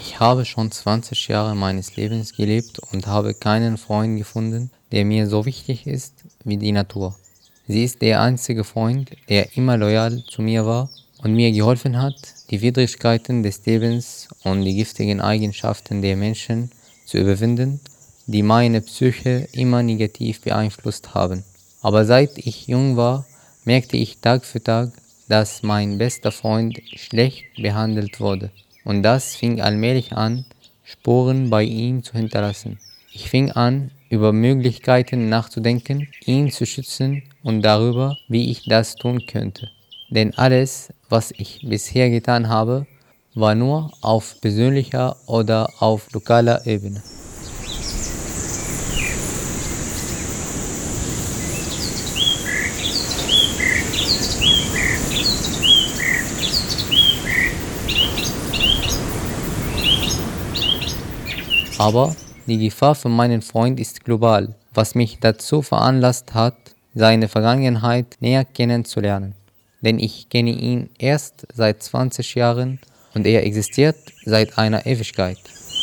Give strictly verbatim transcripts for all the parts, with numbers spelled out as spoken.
Ich habe schon zwanzig Jahre meines Lebens gelebt und habe keinen Freund gefunden, der mir so wichtig ist wie die Natur. Sie ist der einzige Freund, der immer loyal zu mir war und mir geholfen hat, die Widrigkeiten des Lebens und die giftigen Eigenschaften der Menschen zu überwinden, die meine Psyche immer negativ beeinflusst haben. Aber seit ich jung war, merkte ich Tag für Tag, dass mein bester Freund schlecht behandelt wurde. Und das fing allmählich an, Spuren bei ihm zu hinterlassen. Ich fing an, über Möglichkeiten nachzudenken, ihn zu schützen und darüber, wie ich das tun könnte. Denn alles, was ich bisher getan habe, war nur auf persönlicher oder auf lokaler Ebene. Aber die Gefahr für meinen Freund ist global, was mich dazu veranlasst hat, seine Vergangenheit näher kennenzulernen. Denn ich kenne ihn erst seit zwanzig Jahren und er existiert seit einer Ewigkeit.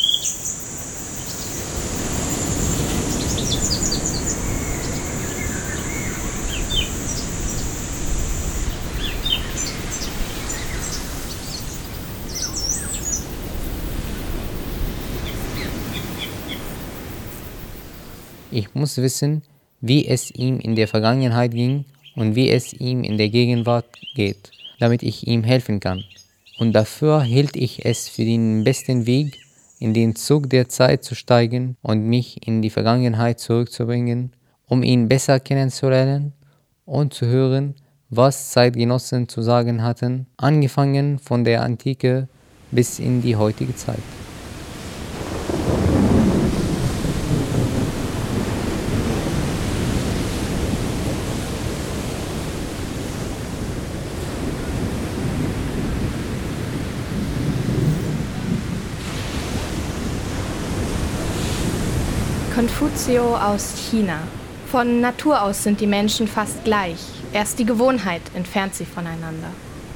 Ich muss wissen, wie es ihm in der Vergangenheit ging und wie es ihm in der Gegenwart geht, damit ich ihm helfen kann. Und dafür hielt ich es für den besten Weg, in den Zug der Zeit zu steigen und mich in die Vergangenheit zurückzubringen, um ihn besser kennenzulernen und zu hören, was Zeitgenossen zu sagen hatten, angefangen von der Antike bis in die heutige Zeit. Konfutio aus China. Von Natur aus sind die Menschen fast gleich. Erst die Gewohnheit entfernt sie voneinander.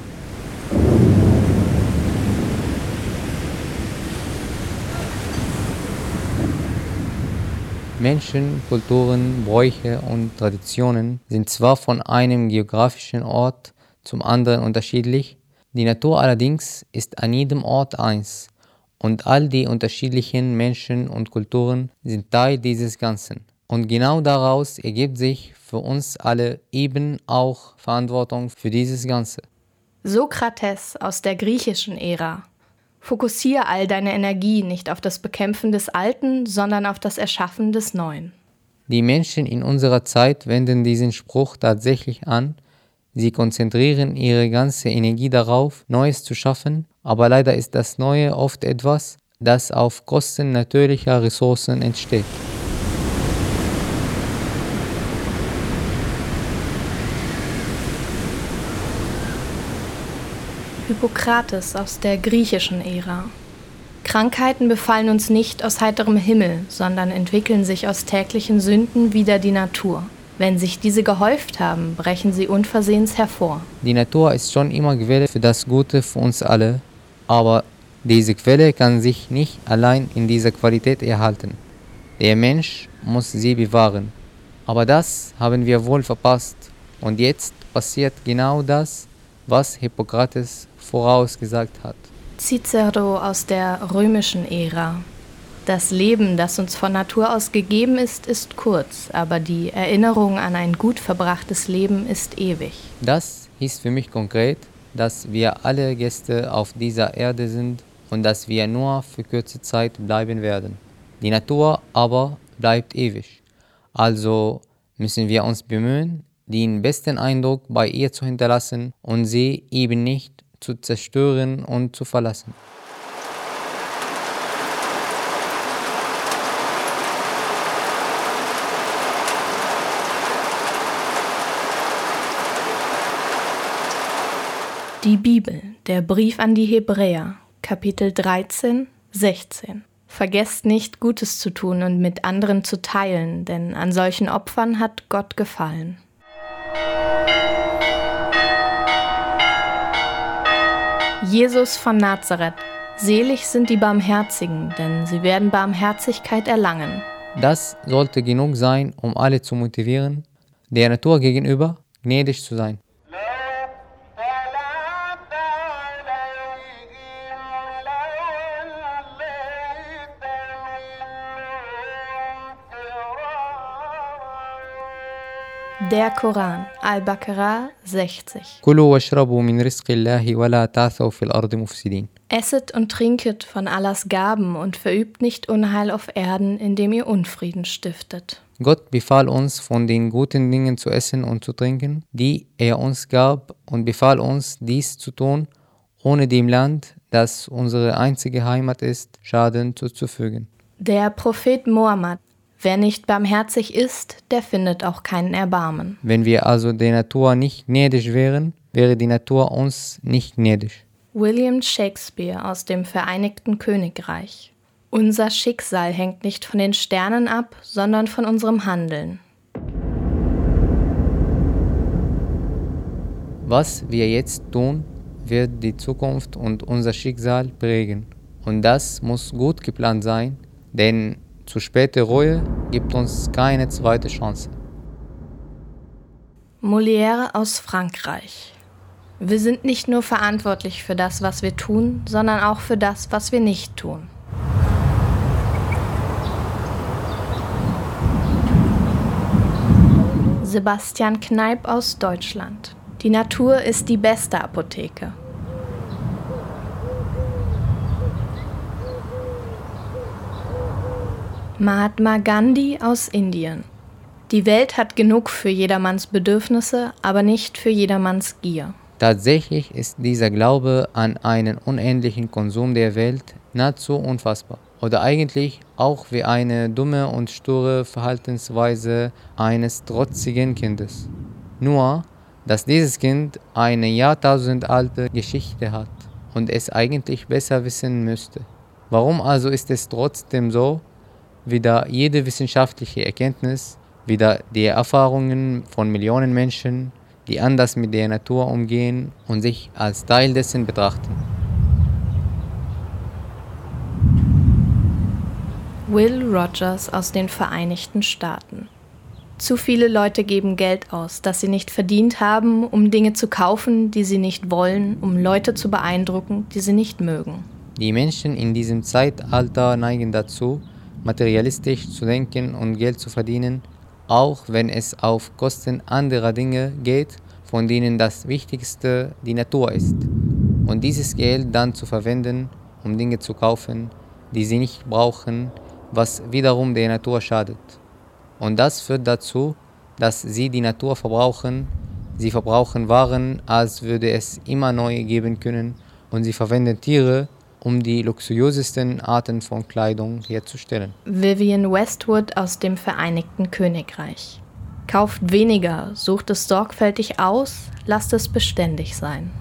Menschen, Kulturen, Bräuche und Traditionen sind zwar von einem geografischen Ort zum anderen unterschiedlich, die Natur allerdings ist an jedem Ort eins. Und all die unterschiedlichen Menschen und Kulturen sind Teil dieses Ganzen. Und genau daraus ergibt sich für uns alle eben auch Verantwortung für dieses Ganze. Sokrates aus der griechischen Ära. Fokussiere all deine Energie nicht auf das Bekämpfen des Alten, sondern auf das Erschaffen des Neuen. Die Menschen in unserer Zeit wenden diesen Spruch tatsächlich an. Sie konzentrieren ihre ganze Energie darauf, Neues zu schaffen, aber leider ist das Neue oft etwas, das auf Kosten natürlicher Ressourcen entsteht. Hippokrates aus der griechischen Ära. Krankheiten befallen uns nicht aus heiterem Himmel, sondern entwickeln sich aus täglichen Sünden wider die Natur. Wenn sich diese gehäuft haben, brechen sie unversehens hervor. Die Natur ist schon immer Quelle für das Gute für uns alle, aber diese Quelle kann sich nicht allein in dieser Qualität erhalten. Der Mensch muss sie bewahren. Aber das haben wir wohl verpasst. Und jetzt passiert genau das, was Hippokrates vorausgesagt hat. Cicero aus der römischen Ära. Das Leben, das uns von Natur aus gegeben ist, ist kurz, aber die Erinnerung an ein gut verbrachtes Leben ist ewig. Das hieß für mich konkret, dass wir alle Gäste auf dieser Erde sind und dass wir nur für kurze Zeit bleiben werden. Die Natur aber bleibt ewig. Also müssen wir uns bemühen, den besten Eindruck bei ihr zu hinterlassen und sie eben nicht zu zerstören und zu verlassen. Die Bibel, der Brief an die Hebräer, Kapitel dreizehn, sechzehn. Vergesst nicht, Gutes zu tun und mit anderen zu teilen, denn an solchen Opfern hat Gott gefallen. Jesus von Nazareth, Selig sind die Barmherzigen, denn sie werden Barmherzigkeit erlangen. Das sollte genug sein, um alle zu motivieren, der Natur gegenüber gnädig zu sein. Der Koran, Al-Baqarah sechzig. كلوا واشربوا من رزق الله ولا تعثوا في الأرض مفسدين. Esset und trinket von Allahs Gaben und verübt nicht Unheil auf Erden, indem ihr Unfrieden stiftet. Gott befahl uns, von den guten Dingen zu essen und zu trinken, die er uns gab, und befahl uns, dies zu tun, ohne dem Land, das unsere einzige Heimat ist, Schaden zuzufügen. Der Prophet Mohammed: Wer nicht barmherzig ist, der findet auch keinen Erbarmen. Wenn wir also der Natur nicht gnädig wären, wäre die Natur uns nicht gnädig. William Shakespeare aus dem Vereinigten Königreich. Unser Schicksal hängt nicht von den Sternen ab, sondern von unserem Handeln. Was wir jetzt tun, wird die Zukunft und unser Schicksal prägen. Und das muss gut geplant sein, denn zu späte Reue gibt uns keine zweite Chance. Molière aus Frankreich. Wir sind nicht nur verantwortlich für das, was wir tun, sondern auch für das, was wir nicht tun. Sebastian Kneipp aus Deutschland. Die Natur ist die beste Apotheke. Mahatma Gandhi aus Indien. Die Welt hat genug für jedermanns Bedürfnisse, aber nicht für jedermanns Gier. Tatsächlich ist dieser Glaube an einen unendlichen Konsum der Welt nahezu unfassbar. Oder eigentlich auch wie eine dumme und sture Verhaltensweise eines trotzigen Kindes. Nur, dass dieses Kind eine jahrtausendalte Geschichte hat und es eigentlich besser wissen müsste. Warum also ist es trotzdem so, wie da jede wissenschaftliche Erkenntnis, wie da die Erfahrungen von Millionen Menschen, die anders mit der Natur umgehen und sich als Teil dessen betrachten? Will Rogers aus den Vereinigten Staaten. Zu viele Leute geben Geld aus, das sie nicht verdient haben, um Dinge zu kaufen, die sie nicht wollen, um Leute zu beeindrucken, die sie nicht mögen. Die Menschen in diesem Zeitalter neigen dazu, materialistisch zu denken und Geld zu verdienen, auch wenn es auf Kosten anderer Dinge geht, von denen das Wichtigste die Natur ist. Und dieses Geld dann zu verwenden, um Dinge zu kaufen, die sie nicht brauchen, was wiederum der Natur schadet. Und das führt dazu, dass sie die Natur verbrauchen. Sie verbrauchen Waren, als würde es immer neue geben können, und sie verwenden Tiere, um die luxuriösesten Arten von Kleidung herzustellen. Vivienne Westwood aus dem Vereinigten Königreich. Kauft weniger, sucht es sorgfältig aus, lasst es beständig sein.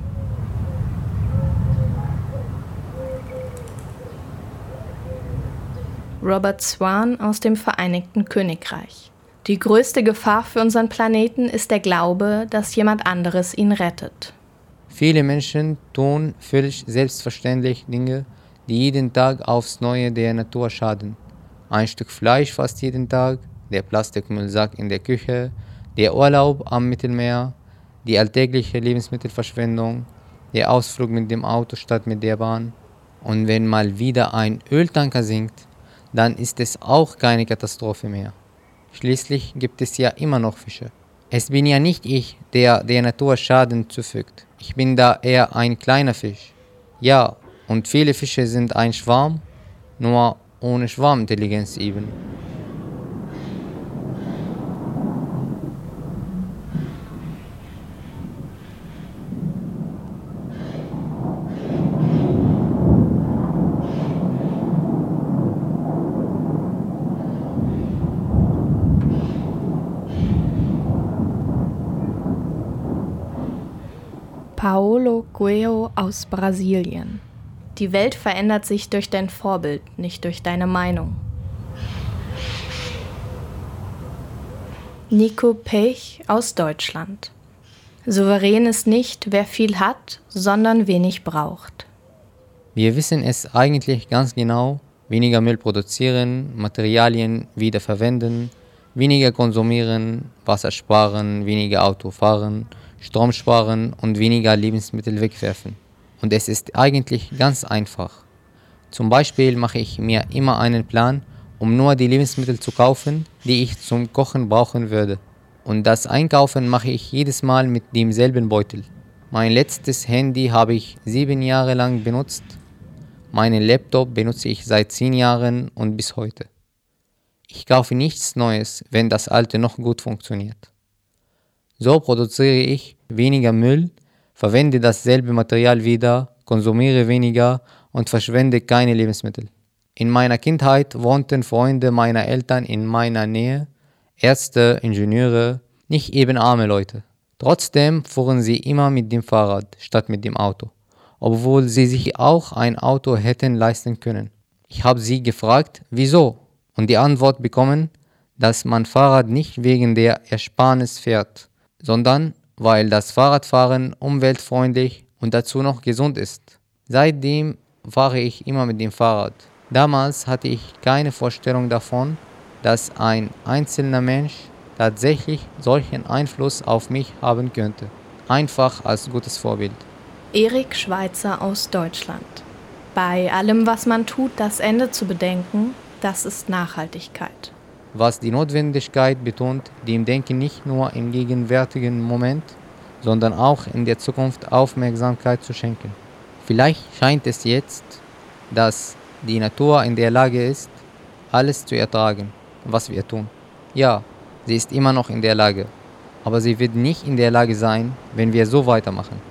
Robert Swan aus dem Vereinigten Königreich. Die größte Gefahr für unseren Planeten ist der Glaube, dass jemand anderes ihn rettet. Viele Menschen tun völlig selbstverständlich Dinge, die jeden Tag aufs Neue der Natur schaden. Ein Stück Fleisch fast jeden Tag, der Plastikmüllsack in der Küche, der Urlaub am Mittelmeer, die alltägliche Lebensmittelverschwendung, der Ausflug mit dem Auto statt mit der Bahn. Und wenn mal wieder ein Öltanker sinkt, dann ist es auch keine Katastrophe mehr. Schließlich gibt es ja immer noch Fische. Es bin ja nicht ich, der der Natur Schaden zufügt. Ich bin da eher ein kleiner Fisch. Ja, und viele Fische sind ein Schwarm, nur ohne Schwarmintelligenz eben. Paulo Coelho aus Brasilien. Die Welt verändert sich durch dein Vorbild, nicht durch deine Meinung. Nico Pech aus Deutschland. Souverän ist nicht, wer viel hat, sondern wenig braucht. Wir wissen es eigentlich ganz genau: weniger Müll produzieren, Materialien wiederverwenden, weniger konsumieren, Wasser sparen, weniger Auto fahren, Strom sparen und weniger Lebensmittel wegwerfen. Und es ist eigentlich ganz einfach. Zum Beispiel mache ich mir immer einen Plan, um nur die Lebensmittel zu kaufen, die ich zum Kochen brauchen würde. Und das Einkaufen mache ich jedes Mal mit demselben Beutel. Mein letztes Handy habe ich sieben Jahre lang benutzt. Meinen Laptop benutze ich seit zehn Jahren und bis heute. Ich kaufe nichts Neues, wenn das alte noch gut funktioniert. So produziere ich weniger Müll, verwende dasselbe Material wieder, konsumiere weniger und verschwende keine Lebensmittel. In meiner Kindheit wohnten Freunde meiner Eltern in meiner Nähe, Ärzte, Ingenieure, nicht eben arme Leute. Trotzdem fuhren sie immer mit dem Fahrrad statt mit dem Auto, obwohl sie sich auch ein Auto hätten leisten können. Ich habe sie gefragt, wieso? Und die Antwort bekommen, dass man Fahrrad nicht wegen der Ersparnis fährt, sondern weil das Fahrradfahren umweltfreundlich und dazu noch gesund ist. Seitdem fahre ich immer mit dem Fahrrad. Damals hatte ich keine Vorstellung davon, dass ein einzelner Mensch tatsächlich solchen Einfluss auf mich haben könnte. Einfach als gutes Vorbild. Erik Schweitzer aus Deutschland. Bei allem, was man tut, das Ende zu bedenken, das ist Nachhaltigkeit. Was die Notwendigkeit betont, dem Denken nicht nur im gegenwärtigen Moment, sondern auch in der Zukunft Aufmerksamkeit zu schenken. Vielleicht scheint es jetzt, dass die Natur in der Lage ist, alles zu ertragen, was wir tun. Ja, sie ist immer noch in der Lage, aber sie wird nicht in der Lage sein, wenn wir so weitermachen.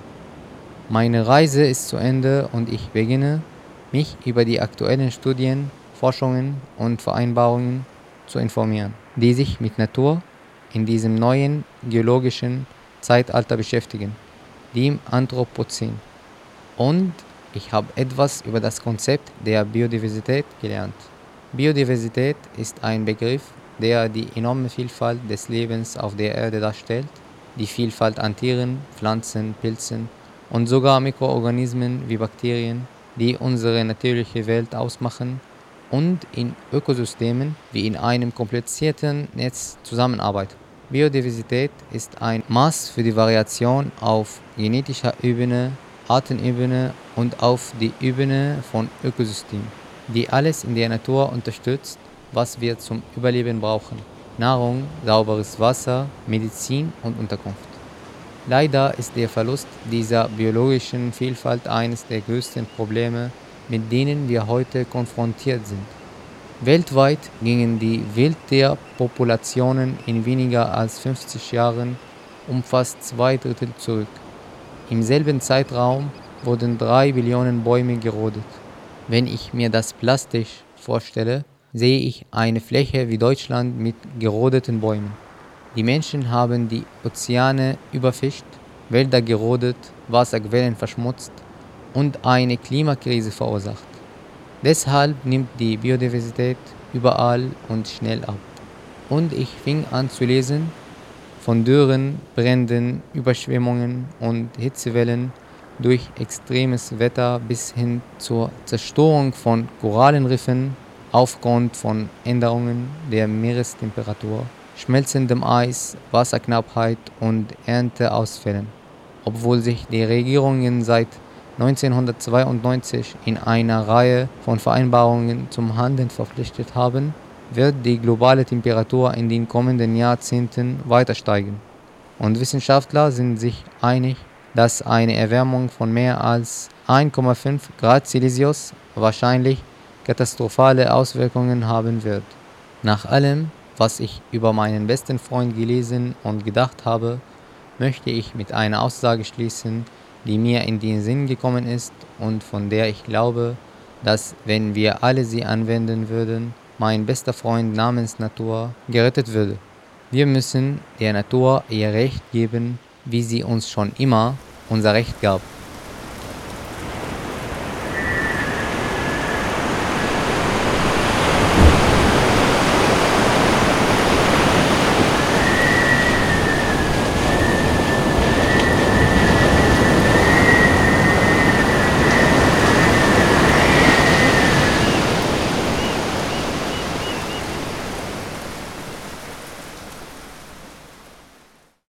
Meine Reise ist zu Ende und ich beginne, mich über die aktuellen Studien, Forschungen und Vereinbarungen zu informieren, die sich mit Natur in diesem neuen geologischen Zeitalter beschäftigen, dem Anthropozän. Und ich habe etwas über das Konzept der Biodiversität gelernt. Biodiversität ist ein Begriff, der die enorme Vielfalt des Lebens auf der Erde darstellt, die Vielfalt an Tieren, Pflanzen, Pilzen und sogar Mikroorganismen wie Bakterien, die unsere natürliche Welt ausmachen und in Ökosystemen wie in einem komplizierten Netz zusammenarbeiten. Biodiversität ist ein Maß für die Variation auf genetischer Ebene, Artenebene und auf die Ebene von Ökosystemen, die alles in der Natur unterstützt, was wir zum Überleben brauchen: Nahrung, sauberes Wasser, Medizin und Unterkunft. Leider ist der Verlust dieser biologischen Vielfalt eines der größten Probleme, mit denen wir heute konfrontiert sind. Weltweit gingen die Wildtierpopulationen in weniger als fünfzig Jahren um fast zwei Drittel zurück. Im selben Zeitraum wurden drei Billionen Bäume gerodet. Wenn ich mir das plastisch vorstelle, sehe ich eine Fläche wie Deutschland mit gerodeten Bäumen. Die Menschen haben die Ozeane überfischt, Wälder gerodet, Wasserquellen verschmutzt und eine Klimakrise verursacht. Deshalb nimmt die Biodiversität überall und schnell ab. Und ich fing an zu lesen, von Dürren, Bränden, Überschwemmungen und Hitzewellen durch extremes Wetter bis hin zur Zerstörung von Korallenriffen aufgrund von Änderungen der Meerestemperatur, schmelzendem Eis, Wasserknappheit und Ernteausfällen. Obwohl sich die Regierungen seit neunzehnhundertzweiundneunzig in einer Reihe von Vereinbarungen zum Handeln verpflichtet haben, wird die globale Temperatur in den kommenden Jahrzehnten weiter steigen. Und Wissenschaftler sind sich einig, dass eine Erwärmung von mehr als eins Komma fünf Grad Celsius wahrscheinlich katastrophale Auswirkungen haben wird. Nach allem, was ich über meinen besten Freund gelesen und gedacht habe, möchte ich mit einer Aussage schließen, die mir in den Sinn gekommen ist und von der ich glaube, dass, wenn wir alle sie anwenden würden, mein bester Freund namens Natur gerettet würde. Wir müssen der Natur ihr Recht geben, wie sie uns schon immer unser Recht gab.